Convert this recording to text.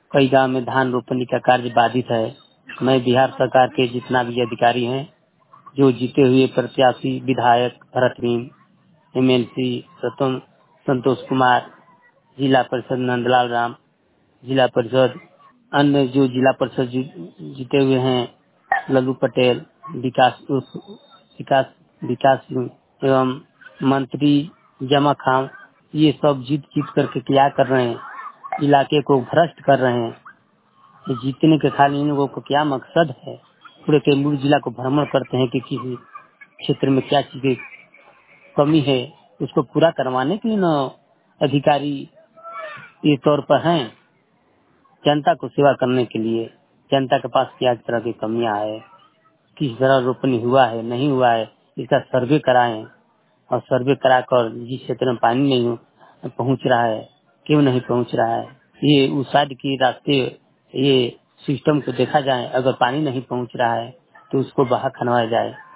कई गांव में धान रोपनी का कार्य बाधित है। मैं बिहार सरकार के जितना भी अधिकारी हैं, जो जीते हुए प्रत्याशी विधायक भरत मीम, एमएलसी संतोष कुमार, जिला परिषद नंदलाल राम, जिला परिषद अन्य जो जिला परिषद जीते हुए हैं, लल्लू पटेल, विकास विकास विकास सिंह एवं मंत्री जमा खां, ये सब जीत जीत करके क्या कर रहे हैं, इलाके को भ्रष्ट कर रहे हैं। ये जीतने के खाली इन लोगों को क्या मकसद है। पूरे कैमूर जिला को भ्रमण करते हैं कि किसी क्षेत्र में क्या चीजें कमी है, उसको पूरा करवाने के लिए न अधिकारी ये तौर पर हैं। जनता को सेवा करने के लिए जनता के पास क्या तरह की कमियां है, किस तरह रोपनी हुआ है नहीं हुआ है, इसका सर्वे कराएं और सर्वे कराकर जिस क्षेत्र में पानी नहीं पहुंच रहा है, क्यों नहीं पहुंच रहा है, ये उस साइड के रास्ते ये सिस्टम को देखा जाए। अगर पानी नहीं पहुंच रहा है तो उसको बहा खनवाया जाए।